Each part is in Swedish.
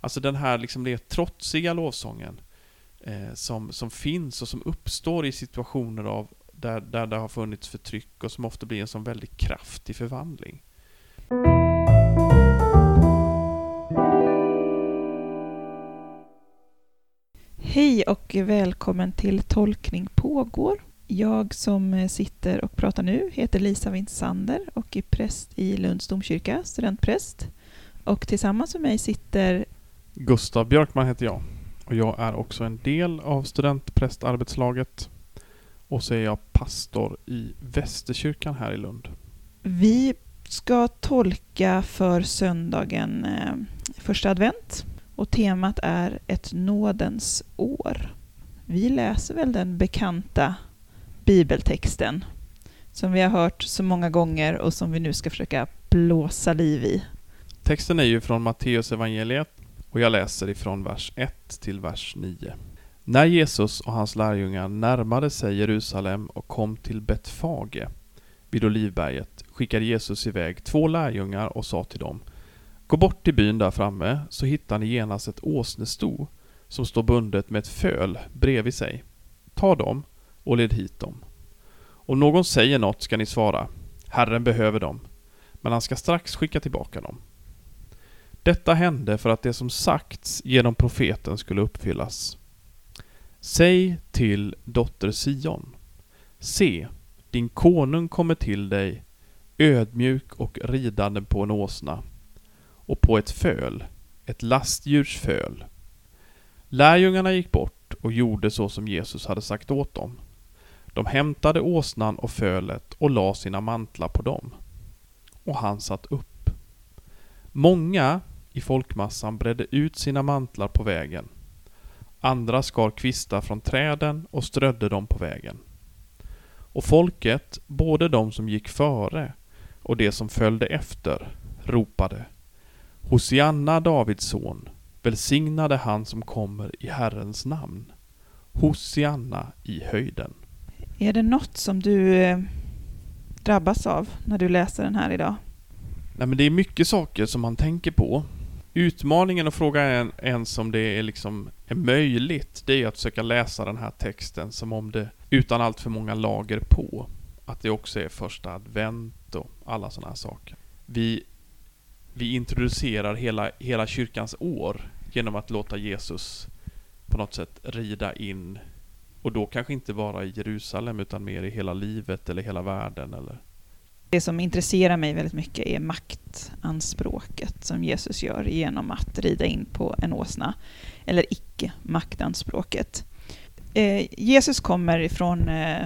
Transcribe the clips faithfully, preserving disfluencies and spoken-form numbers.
Alltså den här liksom det trotsiga lovsången eh, som, som finns och som uppstår i situationer av där, där det har funnits förtryck och som ofta blir en sån väldigt kraftig förvandling. Hej och välkommen till Tolkning pågår. Jag som sitter och pratar nu heter Lisa Winsander och är präst i Lunds domkyrka, studentpräst. Och tillsammans med mig sitter Gustav Björkman heter jag och jag är också en del av studentprästarbetslaget och så är jag pastor i Västerkyrkan här i Lund. Vi ska tolka för söndagen eh, första advent och temat är ett nådens år. Vi läser väl den bekanta bibeltexten som vi har hört så många gånger och som vi nu ska försöka blåsa liv i. Texten är ju från Matteus evangeliet och jag läser ifrån vers ett till vers nio. När Jesus och hans lärjungar närmade sig Jerusalem och kom till Betfage vid Olivberget skickade Jesus iväg två lärjungar och sa till dem: gå bort till byn där framme så hittar ni genast ett åsnesto som står bundet med ett föl bredvid sig. Ta dem och led hit dem. Om någon säger något ska ni svara: Herren behöver dem, men han ska strax skicka tillbaka dem. Detta hände för att det som sagts genom profeten skulle uppfyllas. Säg till dotter Sion: se, din konung kommer till dig, ödmjuk och ridande på en åsna, och på ett föl, ett lastdjurs föl. Lärjungarna gick bort och gjorde så som Jesus hade sagt åt dem. De hämtade åsnan och fölet och la sina mantlar på dem. Och han satt upp. Många i folkmassan bredde ut sina mantlar på vägen. Andra skar kvistar från träden och strödde dem på vägen. Och folket, både de som gick före och de som följde efter, ropade: Hosianna, Davids son, välsignade han som kommer i Herrens namn. Hosianna i höjden. Är det något som du eh, drabbas av när du läser den här idag? Nej, men det är mycket saker som man tänker på. Utmaningen att fråga en, en som det är, liksom, är möjligt, det är att försöka läsa den här texten som om det utan allt för många lager på. Att det också är första advent och alla sådana här saker. Vi, vi introducerar hela, hela kyrkans år genom att låta Jesus på något sätt rida in. Och då kanske inte bara i Jerusalem utan mer i hela livet eller hela världen. Eller? Det som intresserar mig väldigt mycket är maktanspråket som Jesus gör genom att rida in på en åsna. Eller icke-maktanspråket. Eh, Jesus kommer ifrån eh,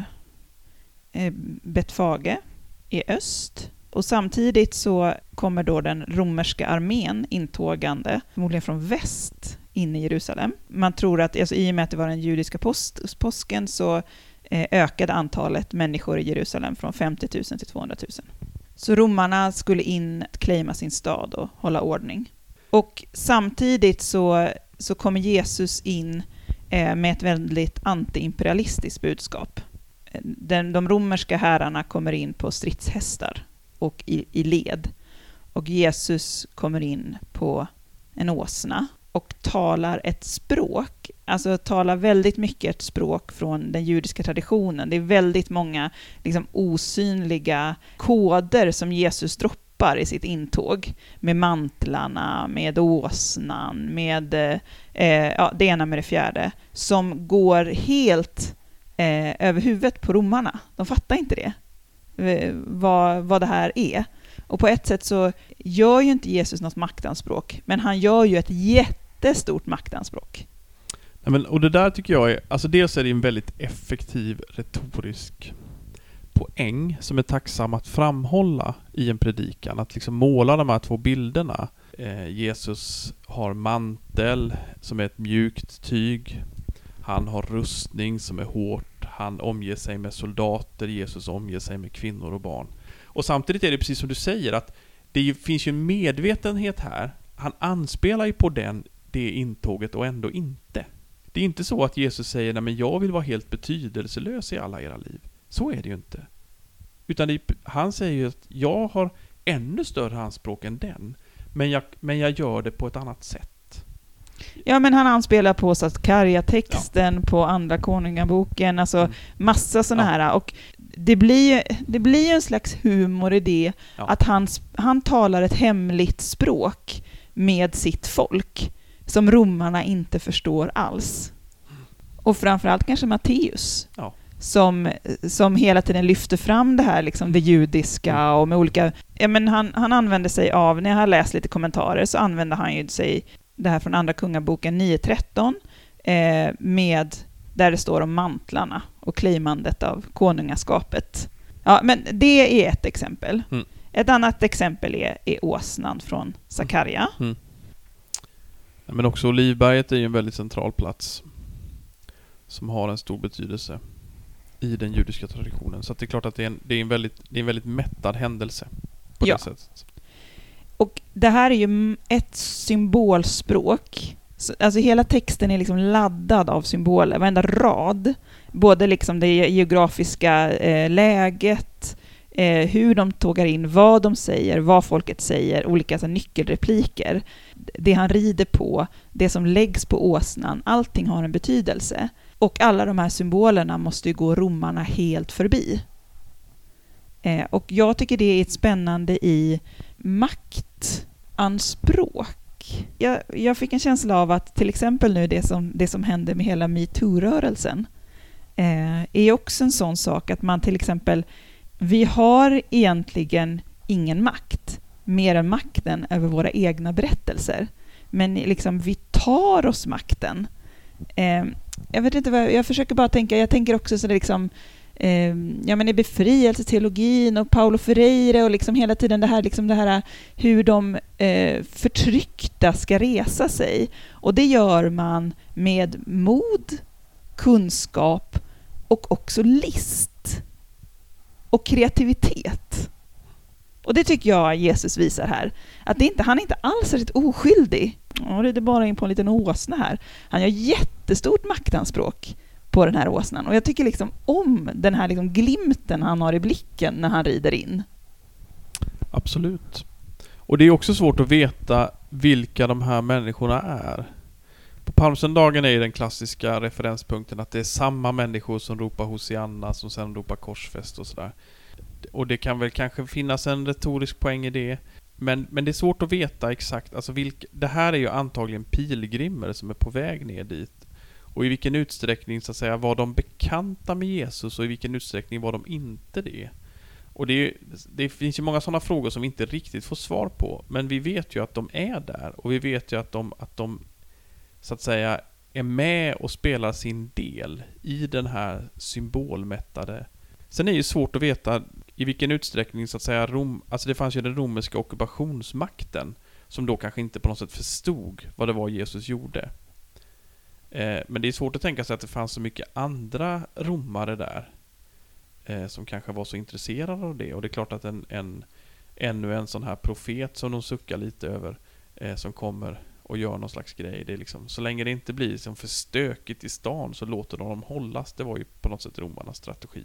Betfage i öst. Och samtidigt så kommer då den romerska armén intågande, förmodligen från väst, in i Jerusalem. Man tror att alltså, i och med att det var den judiska post, påsken så eh, ökade antalet människor i Jerusalem från femtio tusen till tvåhundratusen. Så romarna skulle in, claima sin stad och hålla ordning. Och samtidigt så, så kommer Jesus in eh, med ett väldigt antiimperialistiskt budskap. Den, de romerska herrarna kommer in på stridshästar och i, i led. Och Jesus kommer in på en åsna och talar ett språk, alltså talar väldigt mycket ett språk från den judiska traditionen. Det är väldigt många liksom, osynliga koder som Jesus droppar i sitt intåg. Med mantlarna, med åsnan, med eh, ja, det ena med det fjärde. Som går helt eh, över huvudet på romarna. De fattar inte det. Eh, vad, vad det här är. Och på ett sätt så gör ju inte Jesus något maktanspråk, men han gör ju ett jättestort maktanspråk. Ja, men, och det där tycker jag är, alltså dels är det en väldigt effektiv retorisk poäng som är tacksam att framhålla i en predikan, att liksom måla de här två bilderna. Eh, Jesus har mantel som är ett mjukt tyg, han har rustning som är hårt, han omger sig med soldater, Jesus omger sig med kvinnor och barn. Och samtidigt är det precis som du säger att det finns ju en medvetenhet här. Han anspelar ju på den, det intåget och ändå inte. Det är inte så att Jesus säger nej men jag vill vara helt betydelselös i alla era liv. Så är det ju inte. Utan det, han säger ju att jag har ännu större anspråk än den. Men jag, men jag gör det på ett annat sätt. Ja, men han anspelar på Sakarja-texten, ja. på Andra konungaboken, alltså mm. massa såna ja. här. Och det blir, det blir en slags humor i det, ja. att han, han talar ett hemligt språk med sitt folk som romarna inte förstår alls. Och framförallt kanske Matteus. Ja. Som, som hela tiden lyfter fram det här, liksom det judiska och med olika... Ja, men han, han använder sig av, när jag har läst lite kommentarer så använder han ju sig det här från Andra kungaboken nio tretton eh, med där det står om mantlarna och claimandet av konungaskapet. Ja, men det är ett exempel. Mm. Ett annat exempel är, är åsnan från Sakarja. Mm. Ja, men också Olivberget är ju en väldigt central plats som har en stor betydelse i den judiska traditionen. Så att det är klart att det är en, det är en, väldigt, det är en väldigt mättad händelse på ja. det sättet. Och det här är ju ett symbolspråk. Alltså hela texten är liksom laddad av symboler. Varenda rad. Både liksom det geografiska eh, läget, eh, hur de tågar in, vad de säger, vad folket säger, olika alltså, nyckelrepliker. Det han rider på, det som läggs på åsnan, allting har en betydelse. Och alla de här symbolerna måste ju gå romarna helt förbi. Eh, och jag tycker det är ett spännande i maktanspråk. Jag, jag fick en känsla av att till exempel nu det som, det som hände med hela MeToo-rörelsen eh, är också en sån sak att man till exempel, vi har egentligen ingen makt mer än makten över våra egna berättelser. Men liksom vi tar oss makten. Eh, jag vet inte vad jag, jag försöker bara tänka, jag tänker också så det liksom eh, ja men i befrielseteologin och Paulo Freire och liksom hela tiden det här liksom det här hur de eh, förtryckta ska resa sig, och det gör man med mod, kunskap och också list och kreativitet. Och det tycker jag Jesus visar här. Att det inte, han är inte alls är lite oskyldig. Ja, det är bara in på en liten åsna här. Han gör jättestort maktanspråk på den här åsnan. Och jag tycker liksom om den här liksom glimten han har i blicken när han rider in. Absolut. Och det är också svårt att veta vilka de här människorna är. På Palmsöndagen är den klassiska referenspunkten att det är samma människor som ropar Hosianna som sen ropar korsfäst och sådär. Och det kan väl kanske finnas en retorisk poäng i det. Men, men det är svårt att veta exakt. Alltså vilka, det här är ju antagligen pilgrimer som är på väg ner dit. Och i vilken utsträckning så att säga var de bekanta med Jesus och i vilken utsträckning var de inte det. Och det, det finns ju många sådana frågor som vi inte riktigt får svar på. Men vi vet ju att de är där. Och vi vet ju att de, att de så att säga är med och spelar sin del i den här symbolmättade. Sen är det ju svårt att veta i vilken utsträckning så att säga Rom, alltså det fanns ju den romerska ockupationsmakten som då kanske inte på något sätt förstod vad det var Jesus gjorde. Eh, men det är svårt att tänka sig att det fanns så mycket andra romare där eh, som kanske var så intresserade av det. Och det är klart att en, en ännu en sån här profet som de suckar lite över eh, som kommer och gör någon slags grej. Det är liksom, så länge det inte blir liksom för stökigt i stan så låter de dem hållas. Det var ju på något sätt romarnas strategi.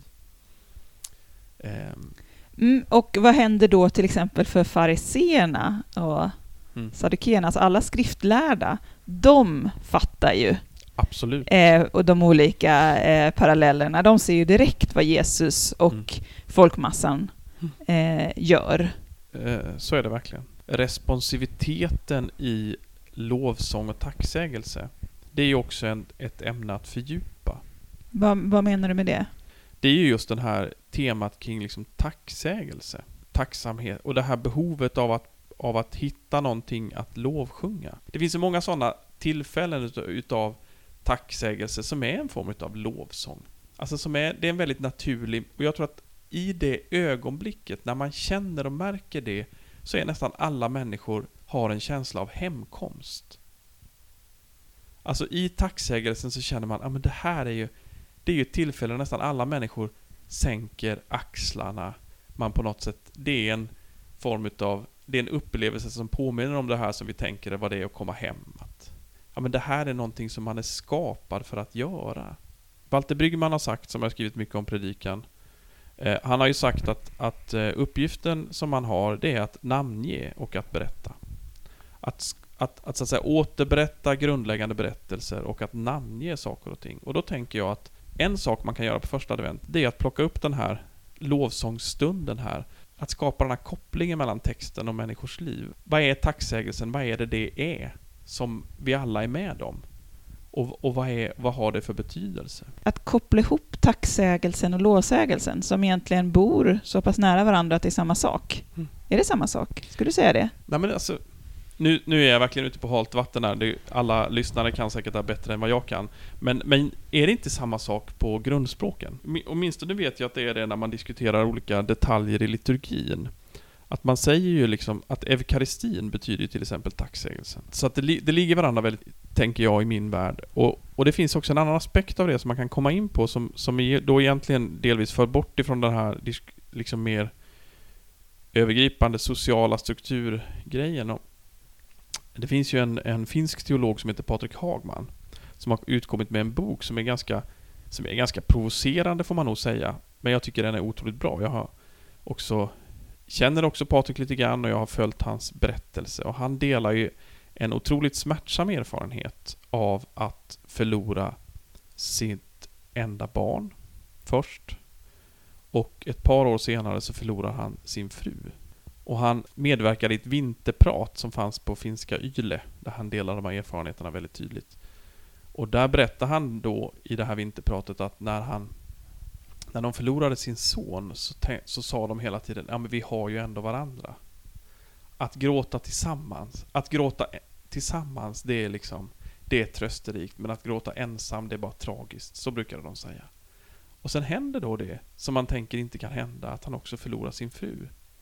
Mm, och vad händer då till exempel för fariseerna och mm. sadukeerna, alltså alla skriftlärda, de fattar ju absolut eh, och de olika eh, parallellerna, de ser ju direkt vad Jesus och mm. folkmassan eh, gör. Eh, så är det verkligen. Responsiviteten i lovsång och tacksägelse, det är ju också en, ett ämne att fördjupa. Va, vad menar du med det? Det är ju just den här temat kring liksom tacksägelse, tacksamhet och det här behovet av att, av att hitta någonting att lovsjunga. Det finns så många sådana tillfällen utav, utav tacksägelse som är en form av lovsång. Alltså som är, det är en väldigt naturlig, och jag tror att i det ögonblicket när man känner och märker det så är nästan alla människor har en känsla av hemkomst. Alltså i tacksägelsen så känner man, ja men det här är ju Det är ju ett tillfälle nästan alla människor sänker axlarna. Man på något sätt, det är en form utav, det är en upplevelse som påminner om det här som vi tänker vad det är att komma hem. Att, ja men det här är någonting som man är skapad för att göra. Walter Bryggman har sagt, som jag har skrivit mycket om predikan, eh, han har ju sagt att, att uppgiften som man har det är att namnge och att berätta. Att, att, att, så att säga, återberätta grundläggande berättelser och att namnge saker och ting. Och då tänker jag att en sak man kan göra på första advent, det är att plocka upp den här lovsångsstunden här. Att skapa den här kopplingen mellan texten och människors liv. Vad är tacksägelsen? Vad är det det är som vi alla är med om? Och, och vad, är, vad har det för betydelse? Att koppla ihop tacksägelsen och lovsägelsen som egentligen bor så pass nära varandra att det är samma sak. Mm. Är det samma sak? Skulle du säga det? Nej, men alltså, nu, nu är jag verkligen ute på halt vatten här. Det, alla lyssnare kan säkert det bättre än vad jag kan. Men, men är det inte samma sak på grundspråken? Åtminstone vet jag att det är det när man diskuterar olika detaljer i liturgin. Att man säger ju liksom att eukaristin betyder till exempel tacksägelsen. Så att det, det ligger varandra väldigt, tänker jag, i min värld. Och, och det finns också en annan aspekt av det som man kan komma in på som, som då egentligen delvis för bort ifrån den här liksom mer övergripande sociala strukturgrejen. Och det finns ju en, en finsk teolog som heter Patrik Hagman som har utkommit med en bok som är ganska, som är ganska provocerande, får man nog säga. Men jag tycker den är otroligt bra. Jag har också känner också Patrik lite grann och jag har följt hans berättelse. Och han delar ju en otroligt smärtsam erfarenhet av att förlora sitt enda barn först. Och ett par år senare så förlorar han sin fru. Och han medverkar i ett vinterprat som fanns på finska Yle, där han delar de här erfarenheterna väldigt tydligt. Och där berättar han då i det här vinterpratet att när han när de förlorade sin son så, så sa de hela tiden, ja men vi har ju ändå varandra. Att gråta tillsammans, att gråta tillsammans, det är liksom, det är trösterikt, men att gråta ensam, det är bara tragiskt. Så brukade de säga. Och sen händer då det som man tänker inte kan hända, att han också förlorar sin fru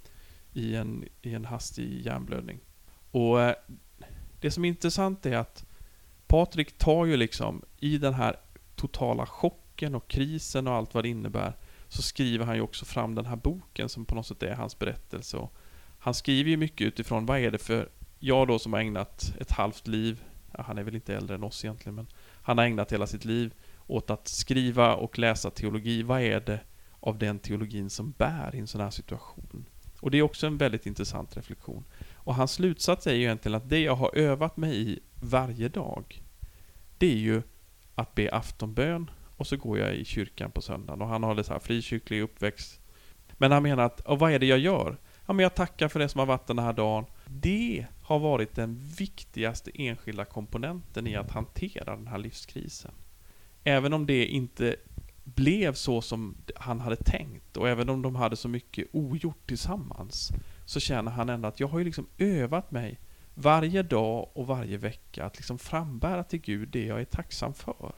i en, i en hastig hjärnblödning. Och eh, det som är intressant är att Patrik tar ju liksom i den här totala chocken och krisen och allt vad det innebär, så skriver han ju också fram den här boken som på något sätt är hans berättelse. Och han skriver ju mycket utifrån vad är det för, jag då som har ägnat ett halvt liv, ja, han är väl inte äldre än oss egentligen, men han har ägnat hela sitt liv åt att skriva och läsa teologi. Vad är det av den teologin som bär i en sån här situation? Och det är också en väldigt intressant reflektion. Och hans slutsats är ju egentligen att det jag har övat mig i varje dag, det är ju att be aftonbön, och så går jag i kyrkan på söndagen. Och han har det så här frikyrklig uppväxt. Men han menar att, och vad är det jag gör? Ja, men jag tackar för det som har varit den här dagen. Det har varit den viktigaste enskilda komponenten i att hantera den här livskrisen. Även om det inte blev så som han hade tänkt, och även om de hade så mycket ogjort tillsammans, så känner han ändå att jag har ju liksom övat mig varje dag och varje vecka att liksom frambära till Gud det jag är tacksam för.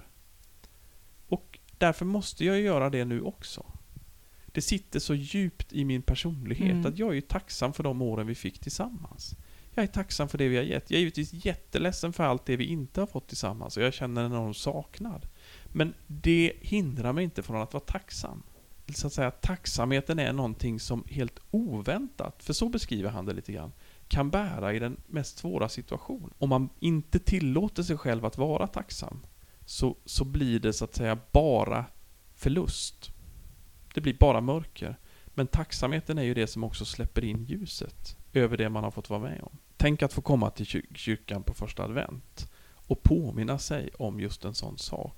Och därför måste jag göra det nu också. Det sitter så djupt i min personlighet mm. att jag är ju tacksam för de åren vi fick tillsammans. Jag är tacksam för det vi har gett. Jag är givetvis jätteledsen för allt det vi inte har fått tillsammans, och jag känner en enorm saknad. Men det hindrar mig inte från att vara tacksam. Så att säga, tacksamheten är någonting som helt oväntat, för så beskriver han det lite grann, kan bära i den mest svåra situation. Om man inte tillåter sig själv att vara tacksam, så, så blir det så att säga bara förlust. Det blir bara mörker. Men tacksamheten är ju det som också släpper in ljuset över det man har fått vara med om. Tänk att få komma till kyr- kyrkan på första advent och påminna sig om just en sån sak.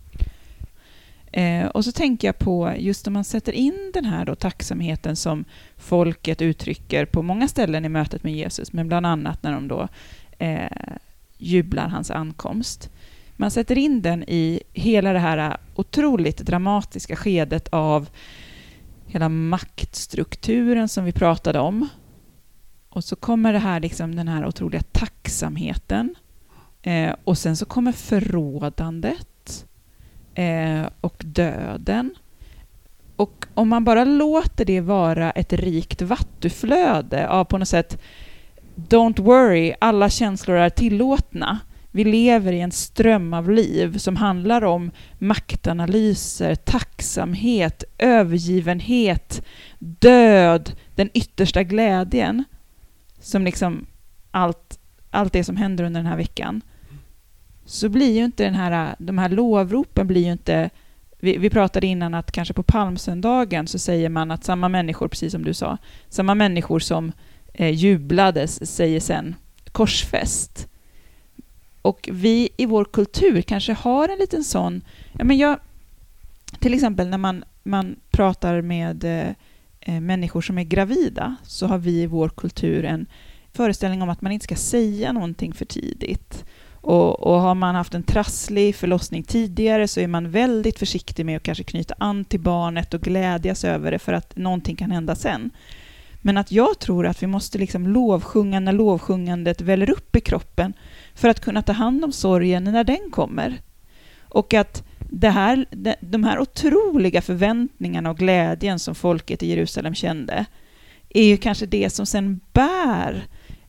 Eh, och så tänker jag på just om man sätter in den här då tacksamheten som folket uttrycker på många ställen i mötet med Jesus, men bland annat när de då eh, jublar hans ankomst. Man sätter in den i hela det här otroligt dramatiska skedet av hela maktstrukturen som vi pratade om. Och så kommer det här liksom den här otroliga tacksamheten. Eh, och sen så kommer förrådandet eh, och döden. Och om man bara låter det vara ett rikt vattuflöde av på något sätt, don't worry, alla känslor är tillåtna. Vi lever i en ström av liv som handlar om maktanalyser, tacksamhet, övergivenhet, död, den yttersta glädjen. Som liksom allt, allt det som händer under den här veckan. Så blir ju inte den här, de här lovropen blir ju inte... Vi, vi pratade innan att kanske på palmsöndagen så säger man att samma människor, precis som du sa, samma människor som eh, jublades säger sen korsfäst. Och vi i vår kultur kanske har en liten sån... Ja, men jag, till exempel när man, man pratar med eh, människor som är gravida, så har vi i vår kultur en föreställning om att man inte ska säga någonting för tidigt. Och, och har man haft en trasslig förlossning tidigare så är man väldigt försiktig med att kanske knyta an till barnet och glädjas över det för att någonting kan hända sen. Men att jag tror att vi måste liksom lovsjunga när lovsjungandet väller upp i kroppen för att kunna ta hand om sorgen när den kommer. Och att det här, de här otroliga förväntningarna och glädjen som folket i Jerusalem kände är ju kanske det som sen bär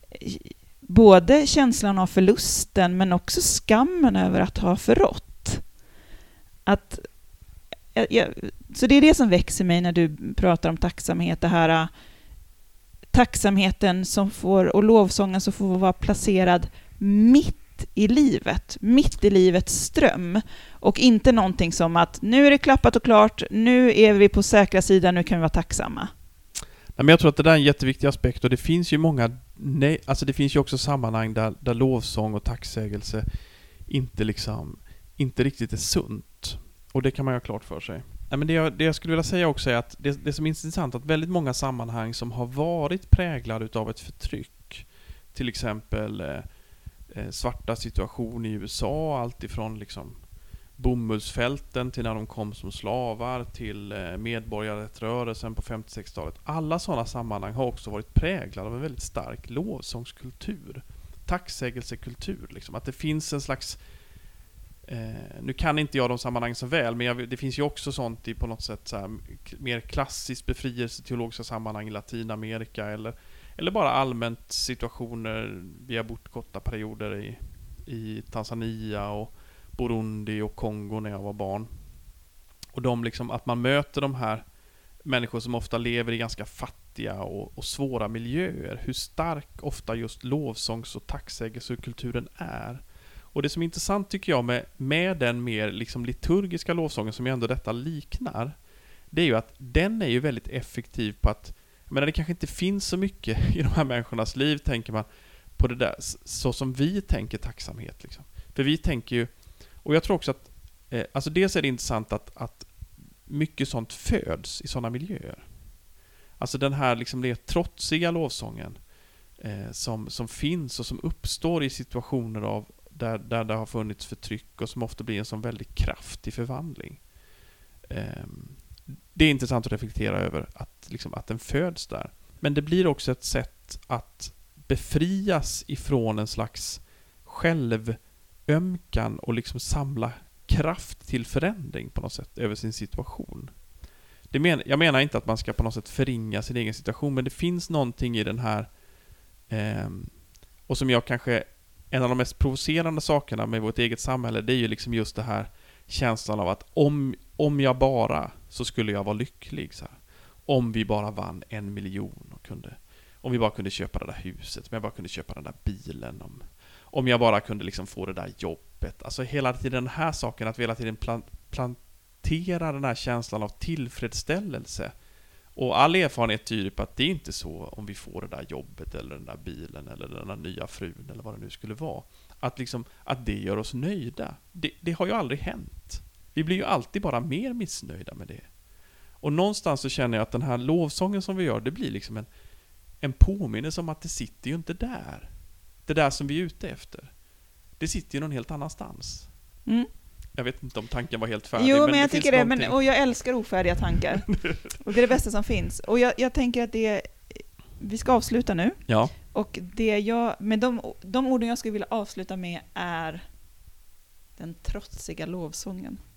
både känslan av förlusten men också skammen över att ha förrått. Att, ja, så det är det som växer mig när du pratar om tacksamhet, det här tacksamheten som får, och lovsången som får vara placerad mitt i livet, mitt i livets ström, och inte någonting som att nu är det klappat och klart, nu är vi på säkra sidan, nu kan vi vara tacksamma. Nej, men jag tror att det där är en jätteviktig aspekt, och det finns ju många, nej, alltså det finns ju också sammanhang där, där lovsång och tacksägelse inte liksom, inte riktigt är sunt, och det kan man ju ha klart för sig. Nej, men det, jag, det jag skulle vilja säga också är att det, det som är intressant är att väldigt många sammanhang som har varit präglade utav ett förtryck, till exempel eh, svarta situation i U S A, allt ifrån liksom bomullsfälten till när de kom som slavar till eh, medborgarrättsrörelsen på femtio-sextiotalet. Alla sådana sammanhang har också varit präglade av en väldigt stark lovsångskultur, tacksägelsekultur, liksom. Att det finns en slags Eh, nu kan inte jag de sammanhang så väl, men jag, det finns ju också sånt i på något sätt så här, mer klassiskt befrielseteologiska sammanhang i Latinamerika, eller, eller bara allmänt situationer. Vi har bott korta perioder i, i Tanzania och Burundi och Kongo när jag var barn. Och de liksom, att man möter de här människor som ofta lever i ganska fattiga och, och svåra miljöer, hur stark ofta just lovsångs- och tacksägelsekulturen är. Och det som är intressant tycker jag med, med den mer liksom liturgiska lovsången som ju ändå detta liknar, det är ju att den är ju väldigt effektiv på att, jag menar, det kanske inte finns så mycket i de här människornas liv, tänker man på det där, så som vi tänker tacksamhet liksom. För vi tänker ju, och jag tror också att eh, alltså dels är det intressant att, att mycket sånt föds i sådana miljöer. Alltså den här liksom det trotsiga lovsången eh, som, som finns och som uppstår i situationer av Där, där det har funnits förtryck och som ofta blir en sån väldigt kraftig förvandling. Um, det är intressant att reflektera över att, liksom, att den föds där. Men det blir också ett sätt att befrias ifrån en slags självömkan och liksom samla kraft till förändring på något sätt över sin situation. Det men, jag menar inte att man ska på något sätt förringa sin egen situation, men det finns någonting i den här um, och som jag kanske en av de mest provocerande sakerna med vårt eget samhälle, det är ju liksom just det här känslan av att om, om jag bara så skulle jag vara lycklig så här. Om vi bara vann en miljon och kunde, om vi bara kunde köpa det där huset, om jag bara kunde köpa den där bilen, om, om jag bara kunde liksom få det där jobbet. Alltså hela tiden den här saken, att vi hela tiden plant, plantera den här känslan av tillfredsställelse. Och all erfarenhet tyder på att det är inte så om vi får det där jobbet eller den där bilen eller den där nya frun eller vad det nu skulle vara. Att, liksom, att det gör oss nöjda. Det, det har ju aldrig hänt. Vi blir ju alltid bara mer missnöjda med det. Och någonstans så känner jag att den här lovsången som vi gör, det blir liksom en, en påminnelse om att det sitter ju inte där. Det där som vi är ute efter. Det sitter ju någon helt annanstans. Mm. Jag vet inte om tanken var helt färdig. Jo, men, men jag det tycker det. Men, och jag älskar ofärdiga tankar. Och det är det bästa som finns. Och jag, jag tänker att det vi ska avsluta nu. Ja. Och det jag, med de, de orden jag skulle vilja avsluta med är den trotsiga lovsången.